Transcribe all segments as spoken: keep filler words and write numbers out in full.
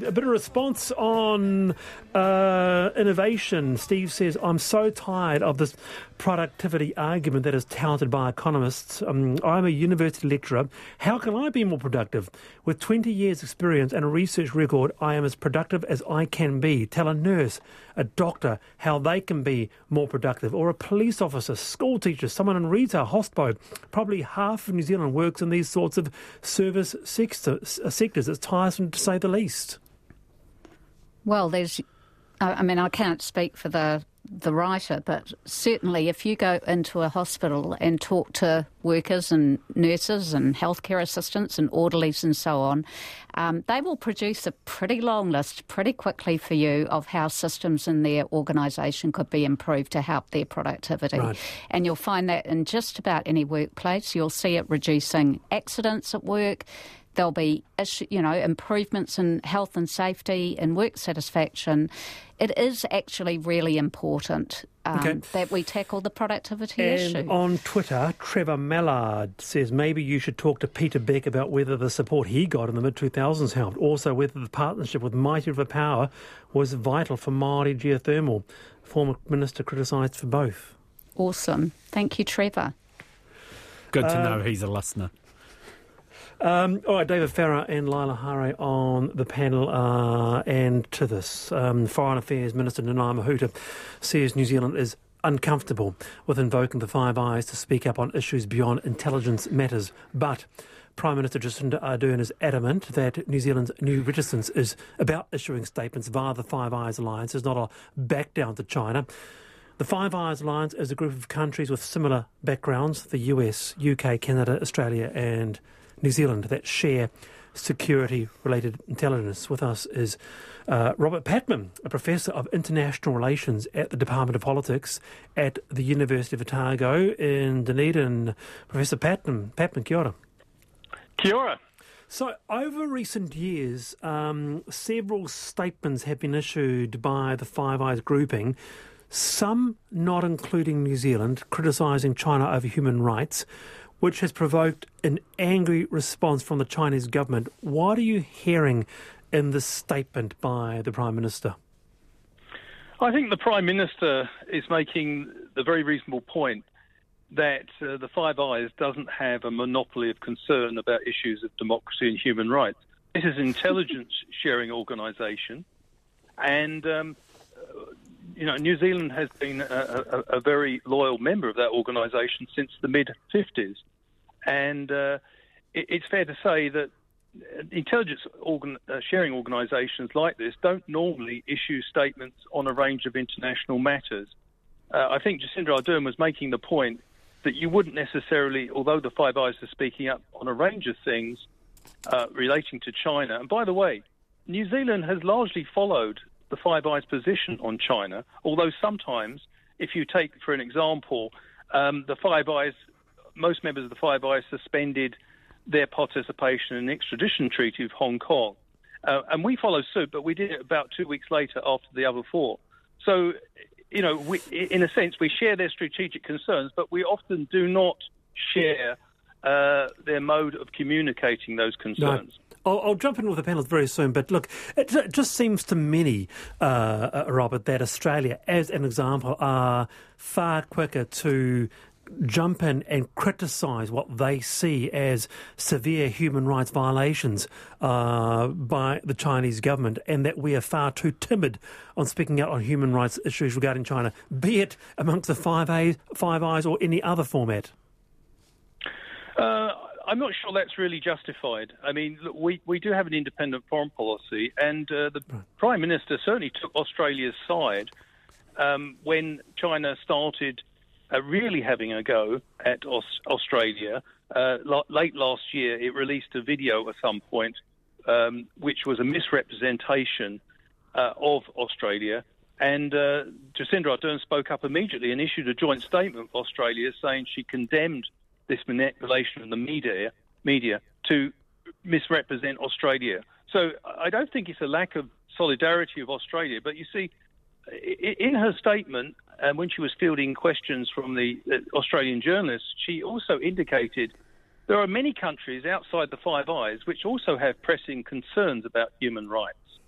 a bit of response on uh, innovation. Steve says, I'm so tired of this productivity argument that is touted by economists. Um, I'm a university lecturer. How can I be more productive? With twenty years experience and a research record, I am as productive as I can be. Tell a nurse, a doctor, how they can be more productive. Or a police officer, school teacher, someone in retail, hospo. Probably half of New Zealand works in these sorts of service sector, sectors. It's tiresome to say the least. Well, there's, I mean, I can't speak for the the writer, but certainly if you go into a hospital and talk to workers and nurses and healthcare assistants and orderlies and so on, um, they will produce a pretty long list pretty quickly for you of how systems in their organisation could be improved to help their productivity. Right. And you'll find that in just about any workplace. You'll see it reducing accidents at work. There'll be, you know, improvements in health and safety and work satisfaction. It is actually really important um, okay. that we tackle the productivity and issue. On Twitter, Trevor Mallard says maybe you should talk to Peter Beck about whether the support he got in the mid two thousands helped. Also, whether the partnership with Mighty River Power was vital for Māori geothermal. Former minister criticised for both. Awesome. Thank you, Trevor. Good to Uh, know he's a listener. Um, all right, David Farrar and Laila Hare on the panel, uh, and to this. Um, Foreign Affairs Minister Nanaia Mahuta says New Zealand is uncomfortable with invoking the Five Eyes to speak up on issues beyond intelligence matters. But Prime Minister Jacinda Ardern is adamant that New Zealand's new reticence is about issuing statements via the Five Eyes Alliance. It's not a back down to China. The Five Eyes Alliance is a group of countries with similar backgrounds, the U S, U K, Canada, Australia and New Zealand, that share security-related intelligence. With us is uh, Robert Patman, a Professor of International Relations at the Department of Politics at the University of Otago in Dunedin. Professor Patman, Patman, kia ora. Kia ora. So, over recent years, um, several statements have been issued by the Five Eyes grouping, some not including New Zealand, criticising China over human rights, which has provoked an angry response from the Chinese government. What are you hearing in this statement by the Prime Minister? I think the Prime Minister is making the very reasonable point that uh, the Five Eyes doesn't have a monopoly of concern about issues of democracy and human rights. This is an intelligence sharing organisation, and um, you know, New Zealand has been a, a, a very loyal member of that organisation since the mid fifties. And uh, it, it's fair to say that intelligence organ, uh, sharing organisations like this don't normally issue statements on a range of international matters. Uh, I think Jacinda Ardern was making the point that you wouldn't necessarily, although the Five Eyes are speaking up on a range of things uh, relating to China. And by the way, New Zealand has largely followed the Five Eyes position on China, although sometimes, if you take, for an example, um, the Five Eyes, most members of the Five Eyes suspended their participation in the extradition treaty with Hong Kong. Uh, and we follow suit, but we did it about two weeks later after the other four. So, you know, we, in a sense, we share their strategic concerns, but we often do not share uh, their mode of communicating those concerns. No. I'll, I'll jump in with the panels very soon, but look, it, it just seems to many, uh, uh, Robert, that Australia, as an example, are far quicker to jump in and criticise what they see as severe human rights violations uh, by the Chinese government, and that we are far too timid on speaking out on human rights issues regarding China, be it amongst the Five Eyes, Five Eyes or any other format. Uh, I'm not sure that's really justified. I mean, look, we, we do have an independent foreign policy, and uh, the right. Prime Minister certainly took Australia's side um, when China started uh, really having a go at Aus- Australia. Uh, lo- late last year, it released a video at some point, um, which was a misrepresentation uh, of Australia. And uh, Jacinda Ardern spoke up immediately and issued a joint statement with Australia saying she condemned this manipulation of the media, media to misrepresent Australia. So I don't think it's a lack of solidarity of Australia. But you see, in her statement, uh, when she was fielding questions from the uh, Australian journalists, she also indicated there are many countries outside the Five Eyes which also have pressing concerns about human rights.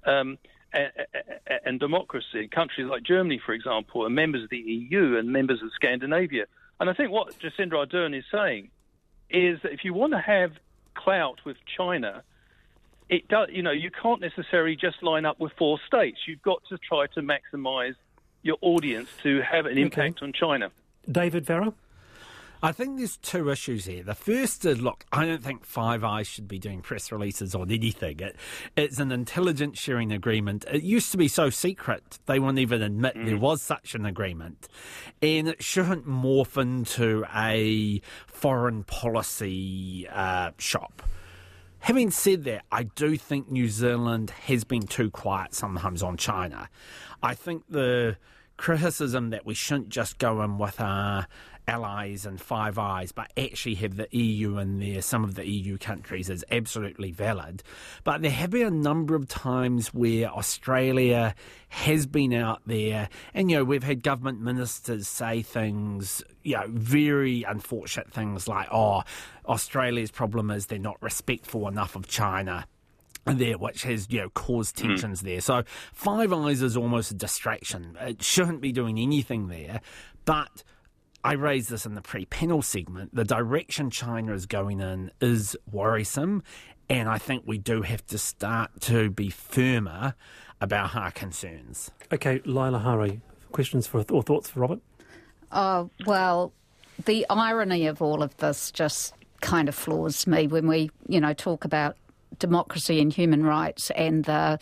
um, and, and democracy. Countries like Germany, for example, are members of the E U and members of Scandinavia. And I think what Jacinda Ardern is saying is that if you want to have clout with China, it does, you know, you can't necessarily just line up with four states. You've got to try to maximise your audience to have an impact okay. on China. David Farrar? I think there's two issues here. The first is, look, I don't think Five Eyes should be doing press releases on anything. It, it's an intelligence sharing agreement. It used to be so secret, they wouldn't even admit mm. there was such an agreement. And it shouldn't morph into a foreign policy uh, shop. Having said that, I do think New Zealand has been too quiet sometimes on China. I think the criticism that we shouldn't just go in with our allies and Five Eyes, but actually have the E U in there, some of the E U countries, is absolutely valid. But there have been a number of times where Australia has been out there, and, you know, we've had government ministers say things, you know, very unfortunate things like, oh, Australia's problem is they're not respectful enough of China there, which has, you know, caused tensions mm. there. So Five Eyes is almost a distraction. It shouldn't be doing anything there, but I raised this in the pre-panel segment. The direction China is going in is worrisome, and I think we do have to start to be firmer about our concerns. Okay, Laila Hari, questions for or thoughts for Robert? Oh, well, the irony of all of this just kind of floors me when we, you know, talk about democracy and human rights and the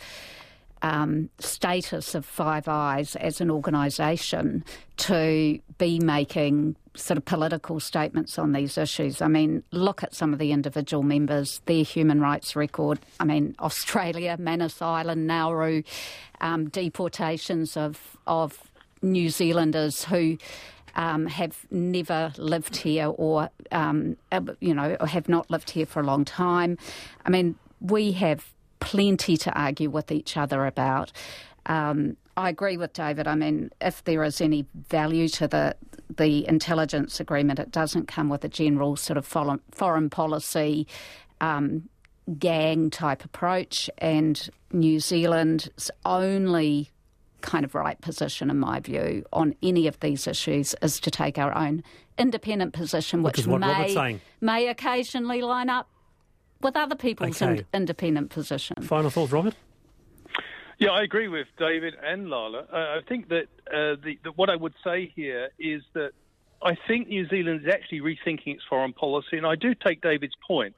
Um, status of Five Eyes as an organisation to be making sort of political statements on these issues. I mean, look at some of the individual members, their human rights record. I mean, Australia, Manus Island, Nauru, um, deportations of, of New Zealanders who um, have never lived here or, um, you know, have not lived here for a long time. I mean, we have plenty to argue with each other about. Um, I agree with David. I mean, if there is any value to the the intelligence agreement, it doesn't come with a general sort of foreign, foreign policy um, gang type approach. And New Zealand's only kind of right position, in my view, on any of these issues is to take our own independent position, which, which is what may Robert's saying. may occasionally line up with other people's okay. in, independent position. Final thoughts, Robert? Yeah, I agree with David and Lala. Uh, I think that uh, the, the, what I would say here is that I think New Zealand is actually rethinking its foreign policy, and I do take David's point.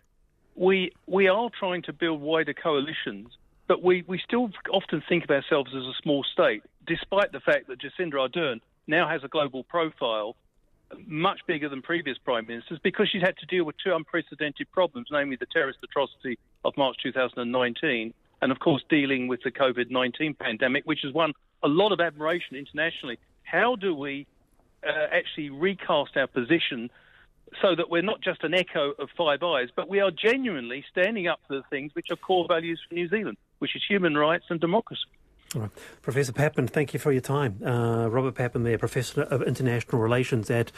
We we are trying to build wider coalitions, but we, we still often think of ourselves as a small state, despite the fact that Jacinda Ardern now has a global profile, much bigger than previous prime ministers, because she's had to deal with two unprecedented problems, namely the terrorist atrocity of March two thousand nineteen, and of course dealing with the COVID nineteen pandemic, which has won a lot of admiration internationally. How do we uh, actually recast our position so that we're not just an echo of Five Eyes, but we are genuinely standing up for the things which are core values for New Zealand, which is human rights and democracy? All right. Professor Pappen, thank you for your time. Uh, Robert Pappen there, Professor of International Relations at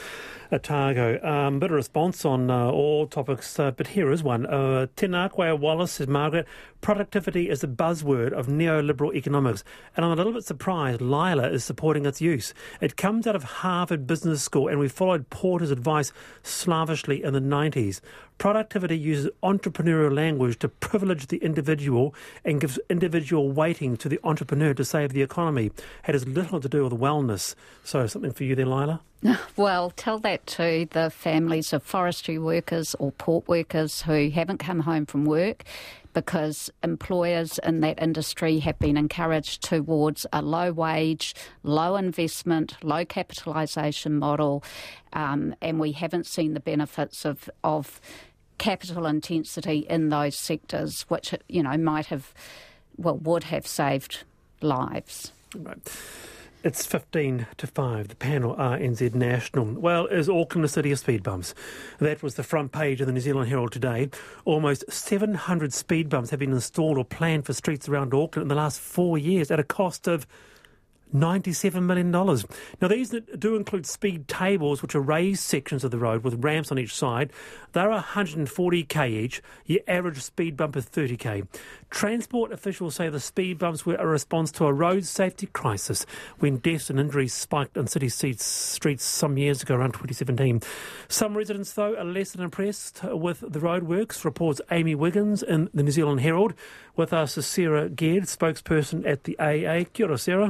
Otago. Um, bit of response on uh, all topics, uh, but here is one. Uh, Tinakwe Wallace says, Margaret, productivity is a buzzword of neoliberal economics, and I'm a little bit surprised Lila is supporting its use. It comes out of Harvard Business School, and we followed Porter's advice slavishly in the nineties. Productivity uses entrepreneurial language to privilege the individual and gives individual weighting to the entrepreneur to save the economy. It has little to do with wellness. So something for you there, Lila? Well, tell that to the families of forestry workers or port workers who haven't come home from work because employers in that industry have been encouraged towards a low wage, low investment, low capitalisation model, um, and we haven't seen the benefits of, of capital intensity in those sectors, which, you know, might have, well, would have saved lives. Right. It's fifteen to five. The panel R N Z National. Well, is Auckland a city of speed bumps? That was the front page of the New Zealand Herald today. Almost seven hundred speed bumps have been installed or planned for streets around Auckland in the last four years at a cost of ninety-seven million dollars. Now, these do include speed tables, which are raised sections of the road with ramps on each side. They're one hundred forty k each. Your average speed bump is thirty k. Transport officials say the speed bumps were a response to a road safety crisis when deaths and injuries spiked on city streets some years ago, around twenty seventeen. Some residents, though, are less than impressed with the roadworks, reports Amy Wiggins in the New Zealand Herald. With us is Sarah Ged, spokesperson at the A A. Kia ora, Sarah.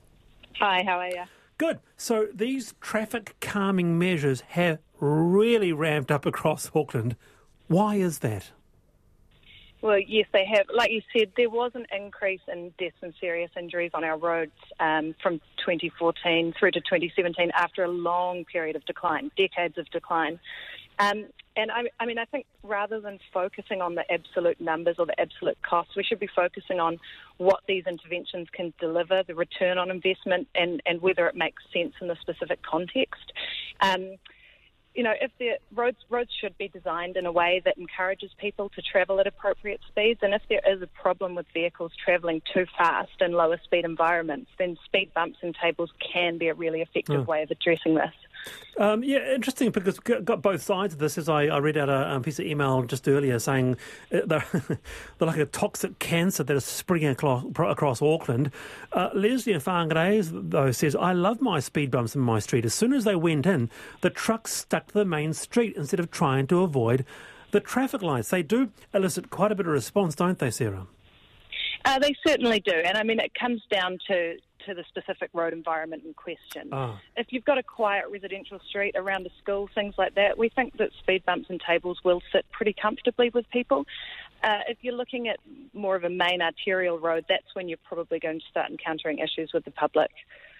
Hi, how are you? Good. So these traffic calming measures have really ramped up across Auckland. Why is that? Well, yes, they have. Like you said, there was an increase in deaths and serious injuries on our roads um, from twenty fourteen through to twenty seventeen after a long period of decline, decades of decline. Um, and I, I mean, I think rather than focusing on the absolute numbers or the absolute costs, we should be focusing on what these interventions can deliver, the return on investment, and, and whether it makes sense in the specific context. Um, you know, if the roads roads should be designed in a way that encourages people to travel at appropriate speeds, and if there is a problem with vehicles travelling too fast in lower speed environments, then speed bumps and tables can be a really effective oh. way of addressing this. Um, yeah, interesting, because got both sides of this. As I, I read out a, a piece of email just earlier saying they're, they're like a toxic cancer that is spreading across, across Auckland. Uh, Leslie Whangarei, though, says, I love my speed bumps in my street. As soon as they went in, the trucks stuck to the main street instead of trying to avoid the traffic lights. They do elicit quite a bit of response, don't they, Sarah? Uh, they certainly do. And, I mean, it comes down to... to the specific road environment in question. Oh. If you've got a quiet residential street around a school, things like that, we think that speed bumps and tables will sit pretty comfortably with people. Uh, if you're looking at more of a main arterial road, that's when you're probably going to start encountering issues with the public.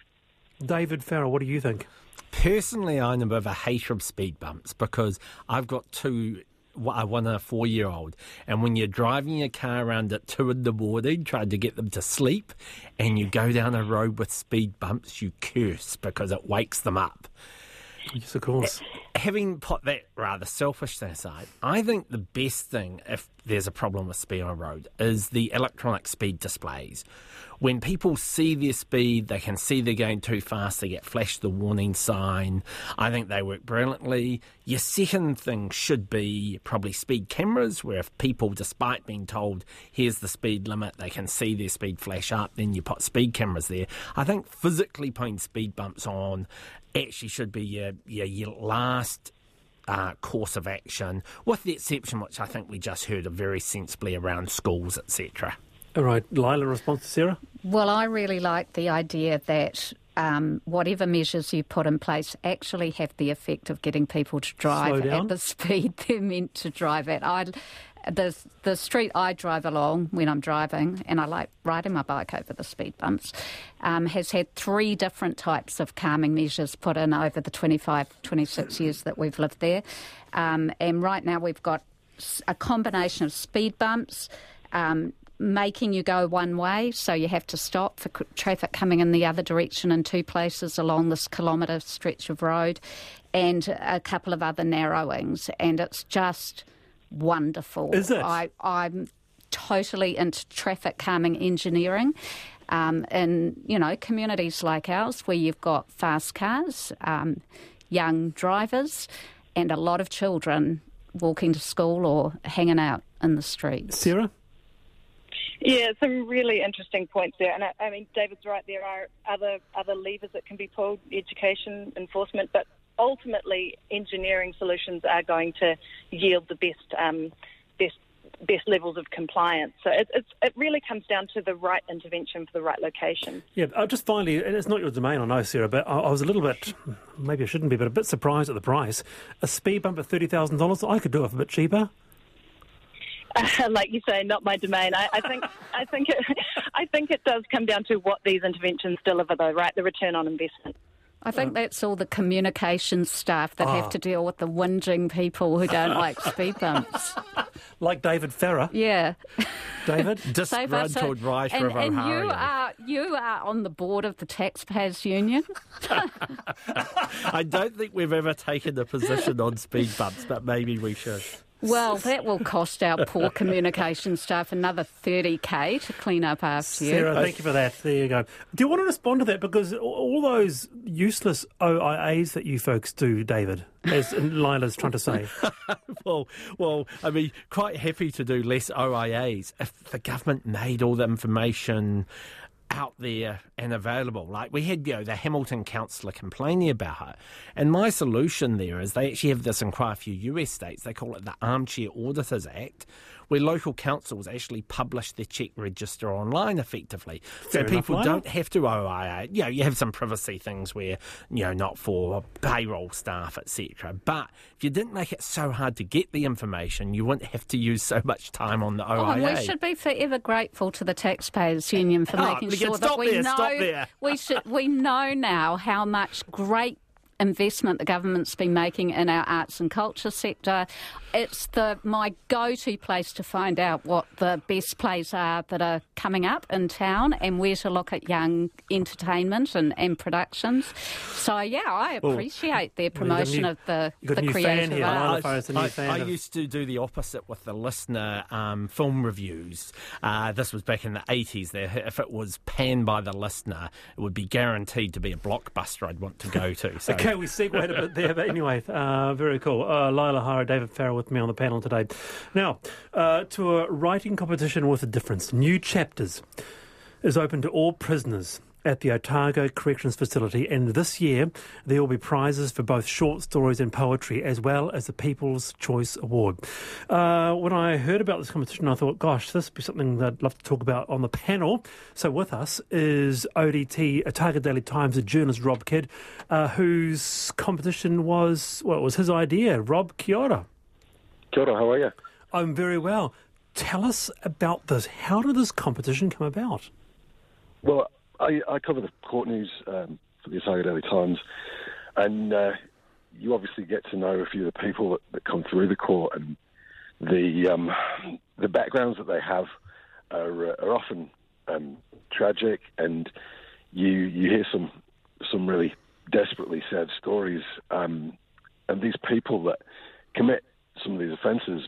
David Farrell, what do you think? Personally, I'm a bit of a hater of speed bumps because I've got two... one and a four-year-old, and when you're driving your car around at two in the morning trying to get them to sleep and you go down a road with speed bumps, you curse because it wakes them up. Yes, of course. Having put that rather selfish thing aside, I think the best thing if there's a problem with speed on a road is the electronic speed displays. When people see their speed, they can see they're going too fast, they get flashed the warning sign. I think they work brilliantly. Your second thing should be probably speed cameras, where if people, despite being told, here's the speed limit, they can see their speed flash up, then you put speed cameras there. I think physically putting speed bumps on actually should be your, your, your last uh, course of action, with the exception, which I think we just heard of very sensibly, around schools, et cetera. All right, Lila, response to Sarah? Well, I really like the idea that um, whatever measures you put in place actually have the effect of getting people to drive at the speed they're meant to drive at. I, the, the street I drive along when I'm driving, and I like riding my bike over the speed bumps, um, has had three different types of calming measures put in over the twenty-five, twenty-six years that we've lived there. Um, and right now we've got a combination of speed bumps, um, making you go one way, so you have to stop for traffic coming in the other direction in two places along this kilometre stretch of road, and a couple of other narrowings, and it's just wonderful. Is it? I, I'm totally into traffic calming engineering. Um, in, you know, communities like ours where you've got fast cars, um, young drivers, and a lot of children walking to school or hanging out in the streets. Sarah? Yeah, some really interesting points there. And I, I mean, David's right, there are other other levers that can be pulled, education, enforcement, but ultimately engineering solutions are going to yield the best um, best best levels of compliance. So it, it's, it really comes down to the right intervention for the right location. Yeah, uh, just finally, and it's not your domain, I know, Sarah, but I, I was a little bit, maybe I shouldn't be, but a bit surprised at the price. A speed bump at thirty thousand dollars, I could do it for a bit cheaper. Uh, like you say, not my domain. I, I think I think it, I think it does come down to what these interventions deliver, though, right? The return on investment. I think that's all the communications staff that oh. have to deal with the whinging people who don't like speed bumps. Like David Farrer. Yeah. David? Disgruntled writer and, of and O'Hara. you are, you are on the board of the Taxpayers Union. I don't think we've ever taken a position on speed bumps, but maybe we should. Well, that will cost our poor communication staff another thirty thousand to clean up after you. Sarah, thank you for that. There you go. Do you want to respond to that? Because all those useless O I As that you folks do, David, as Lila's trying to say. well, well, I mean, quite happy to do less O I As if the government made all the information out there and available. Like we had, you know, the Hamilton councillor complaining about it. And my solution there is they actually have this in quite a few U S states. They call it the Armchair Auditors Act, where local councils actually publish their check register online effectively. Fair so people enough, don't have to O I A. You know, you have some privacy things where, you know, not for payroll staff, et cetera. But if you didn't make it so hard to get the information, you wouldn't have to use so much time on the O I A. Oh, and we should be forever grateful to the Taxpayers Union for Oh, making again, sure stop that we there, know stop there. we should we know now how much great investment the government's been making in our arts and culture sector. It's the my go-to place to find out what the best plays are that are coming up in town and where to look at young entertainment and, and productions. So, yeah, I appreciate their promotion new, of the, you've got the a new creative fan here, arts. Lila Farah's a new I, fan I of- used to do the opposite with the listener um, film reviews. Uh, this was back in the eighties. There, if it was panned by the listener, it would be guaranteed to be a blockbuster I'd want to go to. So. Okay, we segued a bit there, but anyway, uh, very cool. Uh, Lila Hara, David Farrell with me on the panel today. Now, uh, to a writing competition with a difference. New Chapters is open to all prisoners at the Otago Corrections Facility, and this year there will be prizes for both short stories and poetry, as well as the People's Choice Award. Uh, when I heard about this competition, I thought, gosh, this would be something that I'd love to talk about on the panel. So with us is O D T, Otago Daily Times journalist Rob Kidd, uh, whose competition was, well, it was his idea. Rob, kia ora. Kia ora, how are you? I'm very well. Tell us about this. How did this competition come about? Well, I, I cover the court news um, for the Otago Daily Times, and uh, you obviously get to know a few of the people that, that come through the court, and the um, the backgrounds that they have are, are often um, tragic, and you you hear some some really desperately sad stories, um, and these people that commit some of these offences,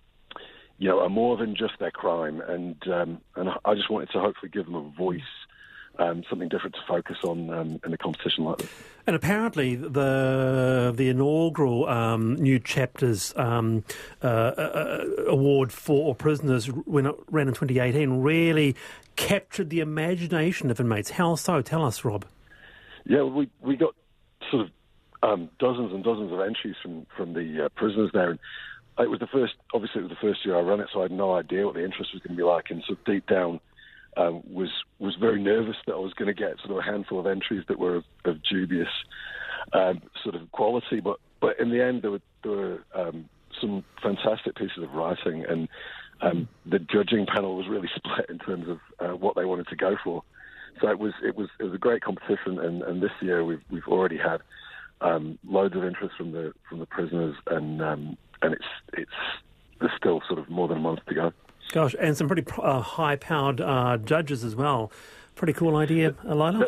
you know, are more than just their crime, and um, and I just wanted to hopefully give them a voice, um, something different to focus on um, in a competition like this. And apparently, the the inaugural um, New Chapters um, uh, uh, award for prisoners, when it ran in twenty eighteen, really captured the imagination of inmates. How so? Tell us, Rob. Yeah, we we got sort of um, dozens and dozens of entries from from the uh, prisoners there, and it was the first. Obviously, it was the first year I ran it, so I had no idea what the interest was going to be like, and so deep down. Um, was was very nervous that I was going to get sort of a handful of entries that were of, of dubious um, sort of quality, but but in the end there were there were um, some fantastic pieces of writing, and um, the judging panel was really split in terms of uh, what they wanted to go for. So it was it was it was a great competition, and, and this year we've we've already had um, loads of interest from the from the prisoners, and um, and it's it's there's still sort of more than a month to go. Gosh, and some pretty uh, high-powered uh, judges as well. Pretty cool idea, Lila.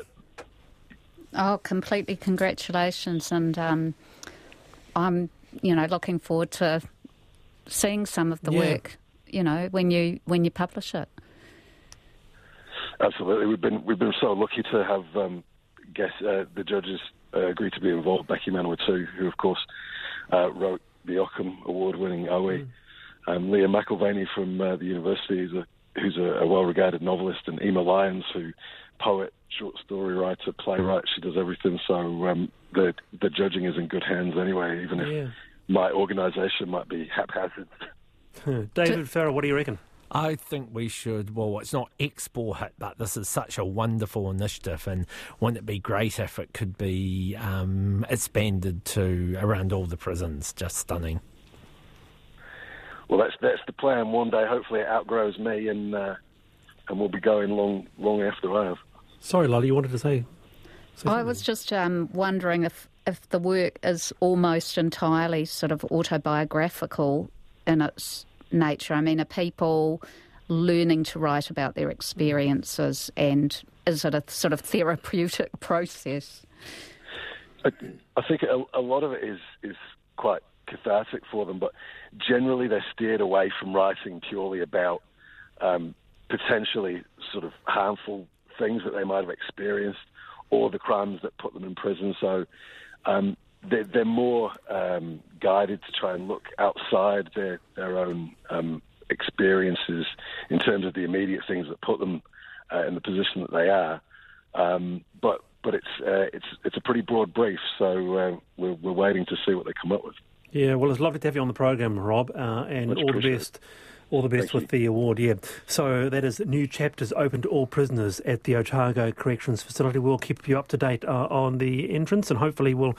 Oh, completely. Congratulations. And um, I'm, you know, looking forward to seeing some of the yeah. work, you know, when you when you publish it. Absolutely. We've been we've been so lucky to have um, guess uh, the judges uh, agree to be involved. Becky Manawatu, who of course uh, wrote the Ockham award-winning Owie. Mm. Um, Leah McIlvaney from uh, the university, who's a, who's a, a well-regarded novelist, and Emma Lyons, who poet, short story writer, playwright. She does everything. So um, the the judging is in good hands anyway, even if yeah. my organisation might be haphazard. David Farrell, what do you reckon? I think we should, well, it's not export it, but this is such a wonderful initiative, and wouldn't it be great if it could be um, expanded to around all the prisons? Just stunning. Well, that's that's the plan. One day, hopefully, it outgrows me, and uh, and we'll be going long long after I have. Sorry, Lila, you wanted to say? say I was just um, wondering if, if the work is almost entirely sort of autobiographical in its nature. I mean, are people learning to write about their experiences, and is it a sort of therapeutic process? I, I think a, a lot of it is is quite cathartic for them. But generally, they're steered away from writing purely about um, potentially sort of harmful things that they might have experienced or the crimes that put them in prison. So um, they're, they're more um, guided to try and look outside their, their own um, experiences in terms of the immediate things that put them uh, in the position that they are. Um, but but it's uh, it's it's a pretty broad brief, so uh, we're, we're waiting to see what they come up with. Yeah, well, it's lovely to have you on the program, Rob, uh, and Much all the best. All the best Thank with you. the award, yeah. So that is new chapters open to all prisoners at the Otago Corrections Facility. We'll keep you up to date uh, on the entrance, and hopefully we'll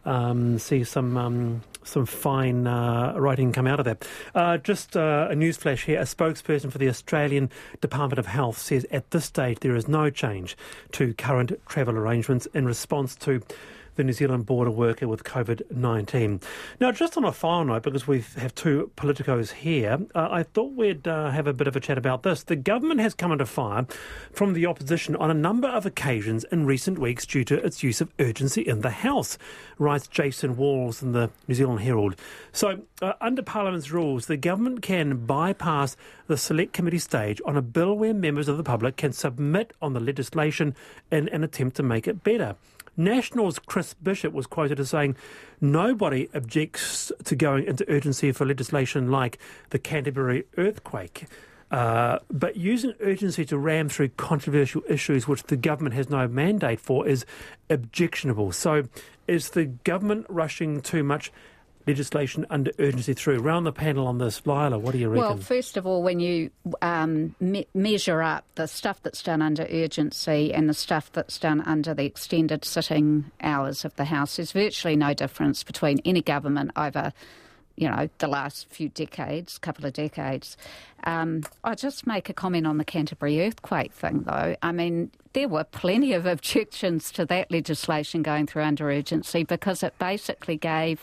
um, see some um, some fine uh, writing come out of that. Uh, just uh, a news flash here. A spokesperson for the Australian Department of Health says at this stage there is no change to current travel arrangements in response to the New Zealand border worker with COVID nineteen. Now, just on a final note, because we have two politicos here, uh, I thought we'd uh, have a bit of a chat about this. The government has come under fire from the opposition on a number of occasions in recent weeks due to its use of urgency in the House, writes Jason Walls in the New Zealand Herald. So, uh, under Parliament's rules, the government can bypass the select committee stage on a bill where members of the public can submit on the legislation in an attempt to make it better. National's Chris Bishop was quoted as saying, nobody objects to going into urgency for legislation like the Canterbury earthquake, uh, but using urgency to ram through controversial issues which the government has no mandate for is objectionable. So is the government rushing too much legislation under urgency through? Round the panel on this, Lila, what do you reckon? Well, first of all, when you um, me- measure up the stuff that's done under urgency and the stuff that's done under the extended sitting hours of the House, there's virtually no difference between any government over, you know, the last few decades, couple of decades. Um, I'll just make a comment on the Canterbury earthquake thing, though. I mean, there were plenty of objections to that legislation going through under urgency because it basically gave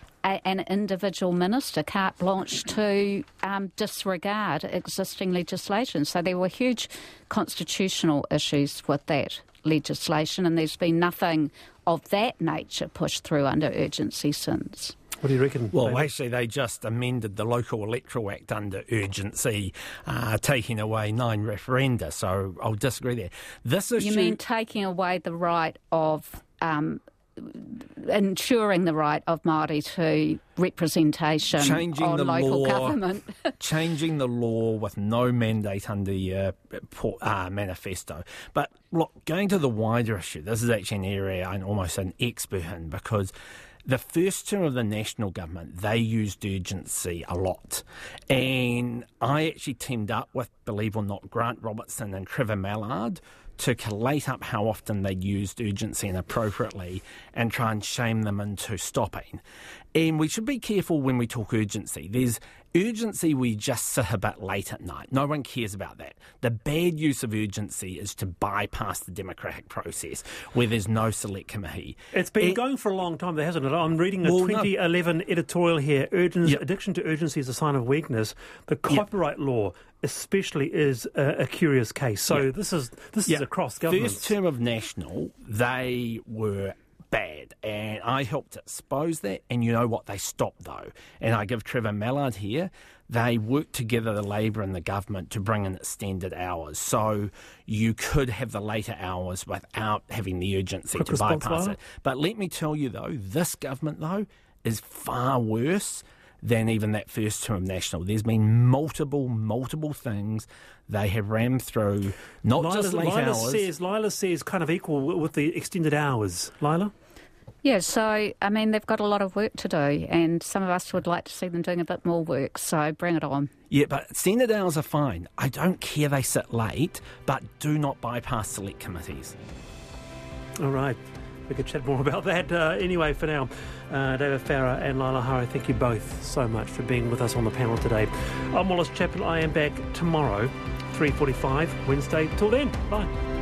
an individual minister carte blanche to um, disregard existing legislation. So there were huge constitutional issues with that legislation, and there's been nothing of that nature pushed through under urgency since. What do you reckon? Well, David? actually, they just amended the Local Electoral Act under urgency, uh, taking away nine referenda. So I'll disagree there. This issue... You mean taking away the right of... Um, ensuring the right of Māori to representation changing on the local law, government. changing the law with no mandate under your uh, manifesto. But look, going to the wider issue, this is actually an area I'm almost an expert in because the first term of the national government, they used urgency a lot. And I actually teamed up with, believe it or not, Grant Robertson and Trevor Mallard to collate up how often they used urgency inappropriately and try and shame them into stopping. And we should be careful when we talk urgency. There's urgency where you just sit a bit late at night. No one cares about that. The bad use of urgency is to bypass the democratic process where there's no select committee. It's been it, going for a long time, though, hasn't it? I'm reading a well, twenty eleven no. editorial here. Urgency, yep. Addiction to urgency is a sign of weakness. The copyright yep. law especially is a, a curious case. So yep. this is this yep. is across government. First term of National, they were bad, and I helped expose that, and you know what, they stopped though, and I give Trevor Mallard here, they worked together, the Labour and the government, to bring in extended hours, so you could have the later hours without having the urgency Quick to bypass line. it. But let me tell you though, this government though is far worse than even that first term of National. There's been multiple, multiple things they have rammed through, not Lila, just late Lila hours. Says, Lila says kind of equal with the extended hours. Lila? Yeah, so, I mean, they've got a lot of work to do, and some of us would like to see them doing a bit more work, so bring it on. Yeah, but extended hours are fine. I don't care they sit late, but do not bypass select committees. All right. We could chat more about that. Uh, anyway, for now, uh, David Farah and Lila Hari, thank you both so much for being with us on the panel today. I'm Wallace Chaplin. I am back tomorrow, three forty-five, Wednesday. Till then, bye.